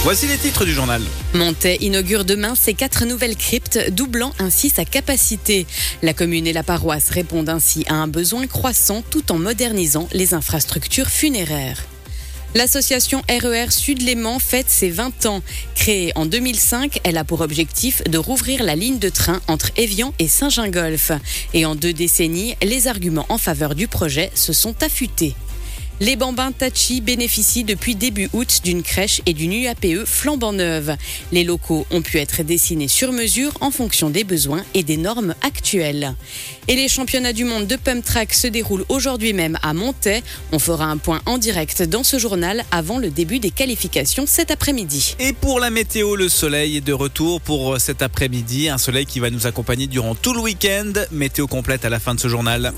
Voici les titres du journal. Montet inaugure demain ses 4 nouvelles cryptes, doublant ainsi sa capacité. La commune et la paroisse répondent ainsi à un besoin croissant tout en modernisant les infrastructures funéraires. L'association RER Sud-Léman fête ses 20 ans. Créée en 2005, elle a pour objectif de rouvrir la ligne de train entre Évian et Saint-Gingolph. Et en 2 décennies, les arguments en faveur du projet se sont affûtés. Les bambins Tachi bénéficient depuis début août d'une crèche et d'une UAPE flambant neuve. Les locaux ont pu être dessinés sur mesure en fonction des besoins et des normes actuelles. Et les championnats du monde de pump track se déroulent aujourd'hui même à Montet. On fera un point en direct dans ce journal avant le début des qualifications cet après-midi. Et pour la météo, le soleil est de retour pour cet après-midi. Un soleil qui va nous accompagner durant tout le week-end. Météo complète à la fin de ce journal.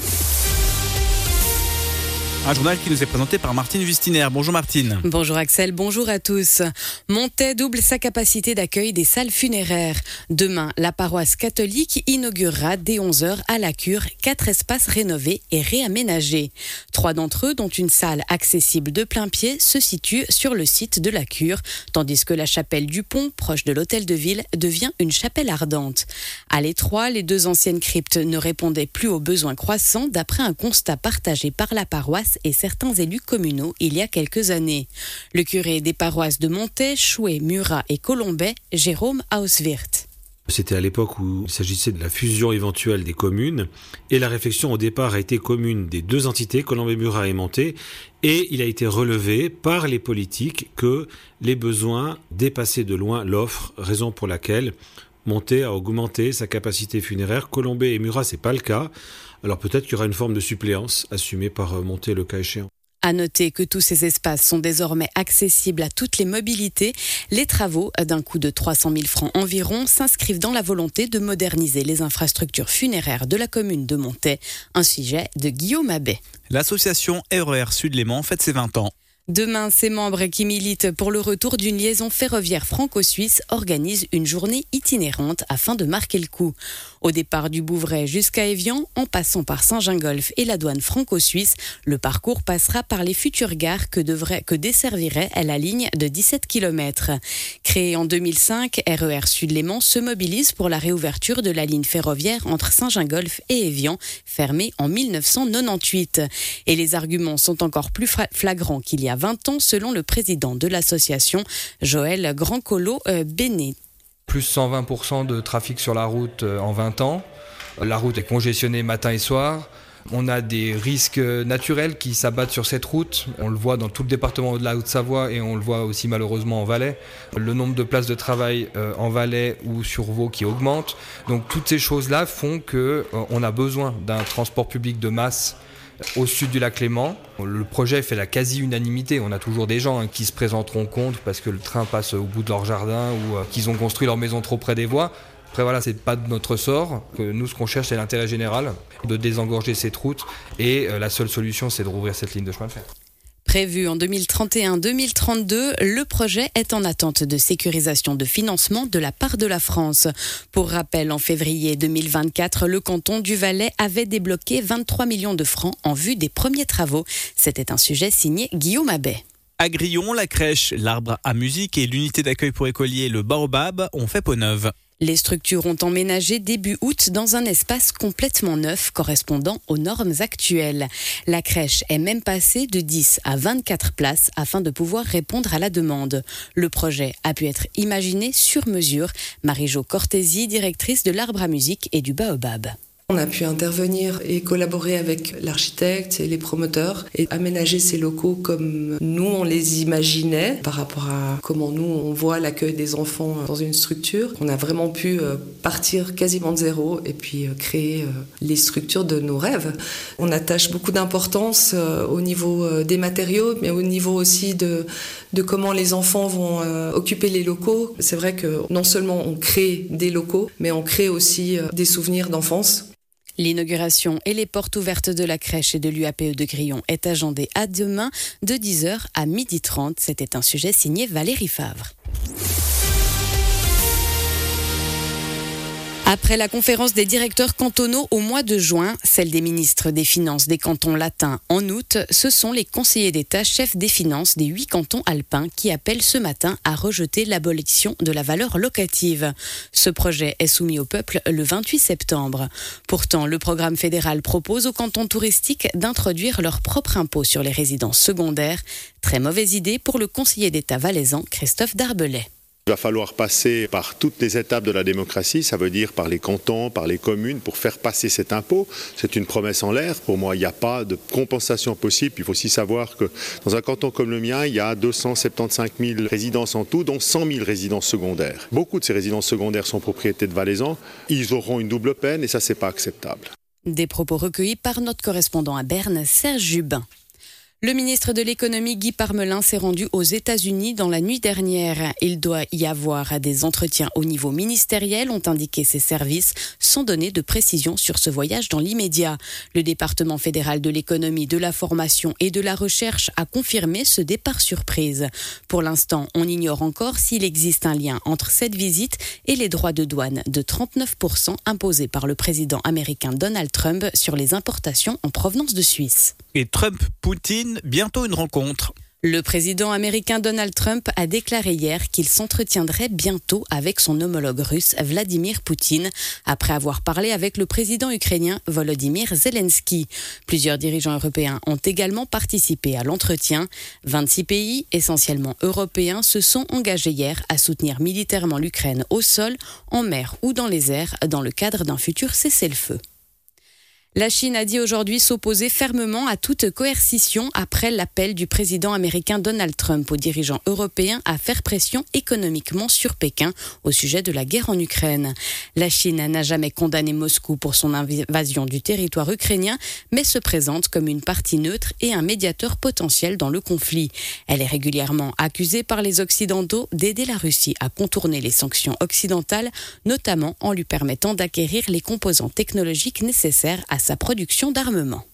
Un journal qui nous est présenté par Martine Wüstiner. Bonjour Martine. Bonjour Axel, bonjour à tous. Montet double sa capacité d'accueil des salles funéraires. Demain, la paroisse catholique inaugurera dès 11h à la cure 4 espaces rénovés et réaménagés. 3 d'entre eux, dont une salle accessible de plein pied, se situent sur le site de la cure, tandis que la chapelle du Pont, proche de l'hôtel de ville, devient une chapelle ardente. À l'étroit, les 2 anciennes cryptes ne répondaient plus aux besoins croissants d'après un constat partagé par la paroisse et certains élus communaux il y a quelques années. Le curé des paroisses de Montet, Chouet, Murat et Colombais, Jérôme Hauswirth. C'était à l'époque où il s'agissait de la fusion éventuelle des communes et la réflexion au départ a été commune des 2 entités, Colombais, Murat et Montet, et il a été relevé par les politiques que les besoins dépassaient de loin l'offre, raison pour laquelle Montet a augmenté sa capacité funéraire. Colombais et Murat, c'est pas le cas. Alors peut-être qu'il y aura une forme de suppléance assumée par Montet le cas échéant. À noter que tous ces espaces sont désormais accessibles à toutes les mobilités. Les travaux, d'un coût de 300 000 francs environ, s'inscrivent dans la volonté de moderniser les infrastructures funéraires de la commune de Montet. Un sujet de Guillaume Abbé. L'association RER Sud-Léman fête ses 20 ans. Demain, ses membres qui militent pour le retour d'une liaison ferroviaire franco-suisse organisent une journée itinérante afin de marquer le coup. Au départ du Bouvray jusqu'à Évian, en passant par Saint-Gingolph et la douane franco-suisse, le parcours passera par les futures gares que desservirait la ligne de 17 km. Créée en 2005, RER Sud-Léman se mobilise pour la réouverture de la ligne ferroviaire entre Saint-Gingolph et Évian, fermée en 1998. Et les arguments sont encore plus flagrants qu'il y a 20 ans, selon le président de l'association, Joël Grandcolo-Bénet. Plus 120% de trafic sur la route en 20 ans. La route est congestionnée matin et soir. On a des risques naturels qui s'abattent sur cette route. On le voit dans tout le département de la Haute-Savoie et on le voit aussi malheureusement en Valais. Le nombre de places de travail en Valais ou sur Vaud qui augmente. Donc toutes ces choses-là font qu'on a besoin d'un transport public de masse au sud du lac Léman. Le projet fait la quasi-unanimité. On a toujours des gens qui se présenteront contre parce que le train passe au bout de leur jardin ou qu'ils ont construit leur maison trop près des voies. Après voilà, c'est pas de notre sort. Nous, ce qu'on cherche, c'est l'intérêt général, de désengorger cette route. Et la seule solution, c'est de rouvrir cette ligne de chemin de fer. Prévu en 2031-2032, le projet est en attente de sécurisation de financement de la part de la France. Pour rappel, en février 2024, le canton du Valais avait débloqué 23 millions de francs en vue des premiers travaux. C'était un sujet signé Guillaume Abbé. À Grillon, la crèche, l'arbre à musique et l'unité d'accueil pour écoliers, le Baobab, ont fait peau neuve. Les structures ont emménagé début août dans un espace complètement neuf correspondant aux normes actuelles. La crèche est même passée de 10 à 24 places afin de pouvoir répondre à la demande. Le projet a pu être imaginé sur mesure. Marie-Jo Cortési, directrice de l'Arbre à musique et du Baobab. On a pu intervenir et collaborer avec l'architecte et les promoteurs et aménager ces locaux comme nous on les imaginait par rapport à comment nous on voit l'accueil des enfants dans une structure. On a vraiment pu partir quasiment de zéro et puis créer les structures de nos rêves. On attache beaucoup d'importance au niveau des matériaux mais au niveau aussi de comment les enfants vont occuper les locaux. C'est vrai que non seulement on crée des locaux mais on crée aussi des souvenirs d'enfance. L'inauguration et les portes ouvertes de la crèche et de l'UAPE de Grillon est agendée à demain de 10h à 12h30. C'était un sujet signé Valérie Favre. Après la conférence des directeurs cantonaux au mois de juin, celle des ministres des Finances des cantons latins en août, ce sont les conseillers d'État chefs des finances des 8 cantons alpins qui appellent ce matin à rejeter l'abolition de la valeur locative. Ce projet est soumis au peuple le 28 septembre. Pourtant, le programme fédéral propose aux cantons touristiques d'introduire leur propre impôt sur les résidences secondaires. Très mauvaise idée pour le conseiller d'État valaisan Christophe Darbelay. Il va falloir passer par toutes les étapes de la démocratie, ça veut dire par les cantons, par les communes, pour faire passer cet impôt. C'est une promesse en l'air. Pour moi, il n'y a pas de compensation possible. Il faut aussi savoir que dans un canton comme le mien, il y a 275 000 résidences en tout, dont 100 000 résidences secondaires. Beaucoup de ces résidences secondaires sont propriétés de Valaisans. Ils auront une double peine et ça, c'est pas acceptable. Des propos recueillis par notre correspondant à Berne, Serge Jubin. Le ministre de l'économie Guy Parmelin s'est rendu aux États-Unis dans la nuit dernière. Il doit y avoir des entretiens au niveau ministériel, ont indiqué ses services, sans donner de précision sur ce voyage dans l'immédiat. Le département fédéral de l'économie, de la formation et de la recherche a confirmé ce départ surprise. Pour l'instant, on ignore encore s'il existe un lien entre cette visite et les droits de douane de 39% imposés par le président américain Donald Trump sur les importations en provenance de Suisse. Et Trump-Poutine, bientôt une rencontre. Le président américain Donald Trump a déclaré hier qu'il s'entretiendrait bientôt avec son homologue russe Vladimir Poutine, après avoir parlé avec le président ukrainien Volodymyr Zelensky. Plusieurs dirigeants européens ont également participé à l'entretien. 26 pays, essentiellement européens, se sont engagés hier à soutenir militairement l'Ukraine au sol, en mer ou dans les airs, dans le cadre d'un futur cessez-le-feu. La Chine a dit aujourd'hui s'opposer fermement à toute coercition après l'appel du président américain Donald Trump aux dirigeants européens à faire pression économiquement sur Pékin au sujet de la guerre en Ukraine. La Chine n'a jamais condamné Moscou pour son invasion du territoire ukrainien, mais se présente comme une partie neutre et un médiateur potentiel dans le conflit. Elle est régulièrement accusée par les Occidentaux d'aider la Russie à contourner les sanctions occidentales, notamment en lui permettant d'acquérir les composants technologiques nécessaires à sa production d'armement.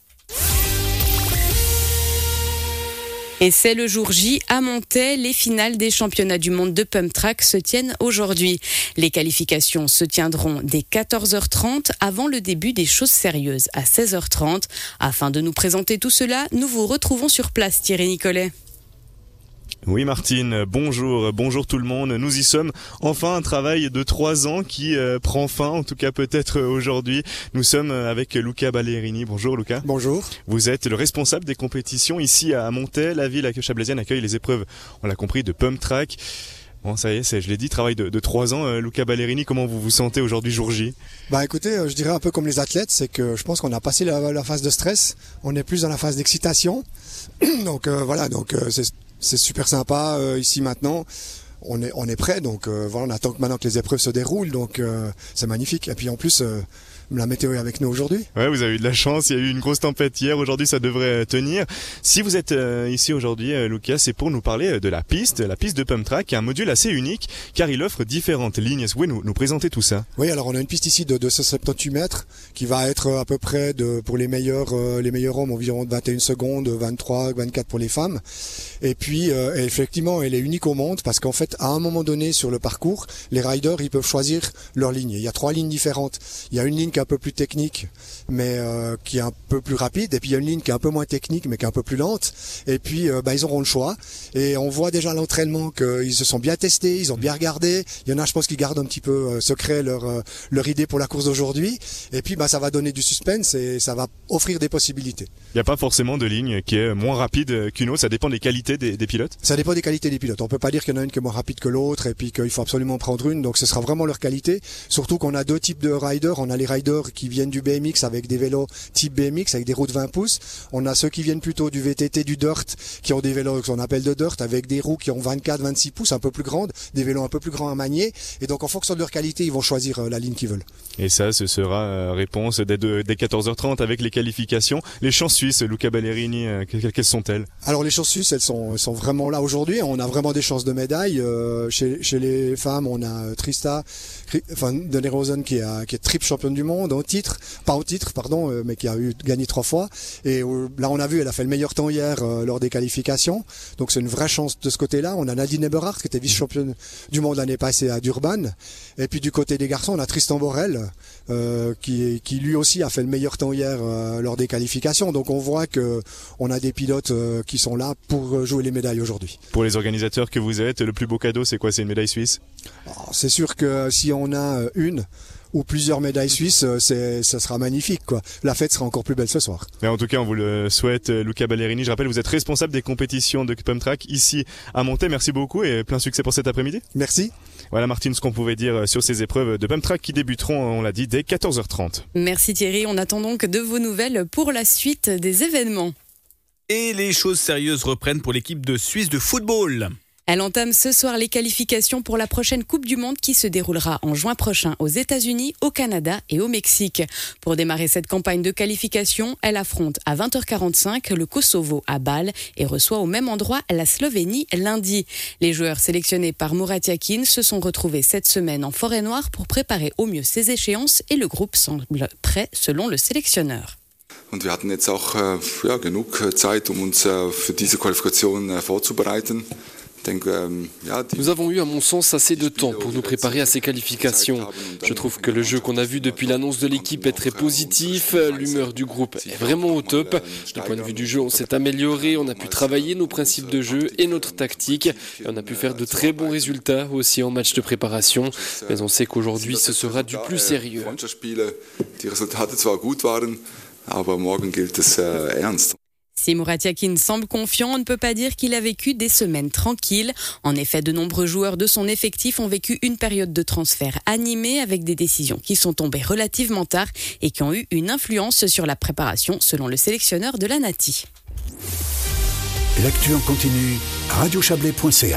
Et c'est le jour J à Montaix. Les finales des championnats du monde de pump track se tiennent aujourd'hui. Les qualifications se tiendront dès 14h30 avant le début des choses sérieuses à 16h30. Afin de nous présenter tout cela, nous vous retrouvons sur place, Thierry Nicolet. Oui Martine, bonjour tout le monde. Nous y sommes. Enfin un travail de 3 ans qui prend fin, en tout cas peut-être aujourd'hui. Nous sommes avec Luca Ballerini. Bonjour Luca. Bonjour. Vous êtes le responsable des compétitions ici à Montaix. La ville chablaisienne accueille les épreuves, on l'a compris, de pump track. Bon, ça y est, je l'ai dit, travail de 3 ans. Luca Ballerini, comment vous vous sentez aujourd'hui jour J? Écoutez, je dirais un peu comme les athlètes, c'est que je pense qu'on a passé la phase de stress. On est plus dans la phase d'excitation. Donc c'est super sympa ici maintenant. On est prêt, donc voilà, on attend maintenant que les épreuves se déroulent, donc c'est magnifique. Et puis en plus, la météo est avec nous aujourd'hui. Ouais, vous avez eu de la chance, il y a eu une grosse tempête hier, aujourd'hui ça devrait tenir. Si vous êtes ici aujourd'hui, Lucas, c'est pour nous parler de la piste de pump track, qui est un module assez unique, car il offre différentes lignes. Vous pouvez nous présenter tout ça? Oui, alors on a une piste ici de 278 mètres, qui va être à peu près pour les meilleurs hommes environ de 21 secondes, 23, 24 pour les femmes. Et puis effectivement, elle est unique au monde, parce qu'en fait, à un moment donné sur le parcours, les riders ils peuvent choisir leur ligne. Il y a 3 lignes différentes. Il y a une ligne qui est un peu plus technique, mais qui est un peu plus rapide, et puis il y a une ligne qui est un peu moins technique, mais qui est un peu plus lente. Et puis ils auront le choix. Et on voit déjà à l'entraînement qu'ils se sont bien testés, ils ont bien regardé. Il y en a, je pense, qui gardent un petit peu secret leur idée pour la course d'aujourd'hui. Et puis ça va donner du suspense et ça va offrir des possibilités. Il n'y a pas forcément de ligne qui est moins rapide qu'une autre, ça dépend des qualités des pilotes? Ça dépend des qualités des pilotes. On peut pas dire qu'il y en a une qui est moins rapide que l'autre et puis qu'il faut absolument prendre une, donc ce sera vraiment leur qualité. Surtout qu'on a 2 types de riders. On a les riders qui viennent du BMX avec des vélos type BMX avec des roues de 20 pouces. On a ceux qui viennent plutôt du VTT, du dirt, qui ont des vélos qu'on appelle de dirt avec des roues qui ont 24, 26 pouces, un peu plus grandes, des vélos un peu plus grands à manier. Et donc en fonction de leur qualité, ils vont choisir la ligne qu'ils veulent. Et ça, ce sera réponse dès 14h30 avec les qualifications. Les chances suisses, Luca Ballerini, quelles sont-elles? Alors les chances suisses, elles sont vraiment là aujourd'hui. On a vraiment des chances de médaille. Chez les femmes, on a Trista de Nerosen qui est triple championne du monde. monde mais qui a gagné 3 fois. Et là, on a vu, elle a fait le meilleur temps hier lors des qualifications. Donc c'est une vraie chance de ce côté-là. On a Nadine Eberhardt qui était vice-championne du monde l'année passée à Durban. Et puis du côté des garçons, on a Tristan Borel qui lui aussi a fait le meilleur temps hier lors des qualifications. Donc on voit que on a des pilotes qui sont là pour jouer les médailles aujourd'hui. Pour les organisateurs que vous êtes, le plus beau cadeau, c'est quoi? C'est une médaille suisse? C'est sûr que si on a une ou plusieurs médailles suisses, ça sera magnifique, quoi. La fête sera encore plus belle ce soir. Mais en tout cas, on vous le souhaite, Luca Ballerini. Je rappelle, vous êtes responsable des compétitions de Pump Track ici à Montet. Merci beaucoup et plein succès pour cet après-midi. Merci. Voilà, Martine, ce qu'on pouvait dire sur ces épreuves de Pump Track qui débuteront, on l'a dit, dès 14h30. Merci Thierry. On attend donc de vos nouvelles pour la suite des événements. Et les choses sérieuses reprennent pour l'équipe de Suisse de football. Elle entame ce soir les qualifications pour la prochaine Coupe du Monde qui se déroulera en juin prochain aux États-Unis, au Canada et au Mexique. Pour démarrer cette campagne de qualification, elle affronte à 20h45 le Kosovo à Bâle et reçoit au même endroit la Slovénie lundi. Les joueurs sélectionnés par Murat Yakin se sont retrouvés cette semaine en Forêt-Noire pour préparer au mieux ces échéances et le groupe semble prêt selon le sélectionneur. Und wir hatten jetzt auch genug Zeit, uns für diese Qualifikation vorzubereiten. Nous avons eu, à mon sens, assez de temps pour nous préparer à ces qualifications. Je trouve que le jeu qu'on a vu depuis l'annonce de l'équipe est très positif. L'humeur du groupe est vraiment au top. Du point de vue du jeu, on s'est amélioré. On a pu travailler nos principes de jeu et notre tactique. Et on a pu faire de très bons résultats aussi en match de préparation. Mais on sait qu'aujourd'hui, ce sera du plus sérieux. Si Murat Yakin semble confiant, on ne peut pas dire qu'il a vécu des semaines tranquilles. En effet, de nombreux joueurs de son effectif ont vécu une période de transfert animée avec des décisions qui sont tombées relativement tard et qui ont eu une influence sur la préparation, selon le sélectionneur de la Nati. L'actu en continu, radiochablais.ch.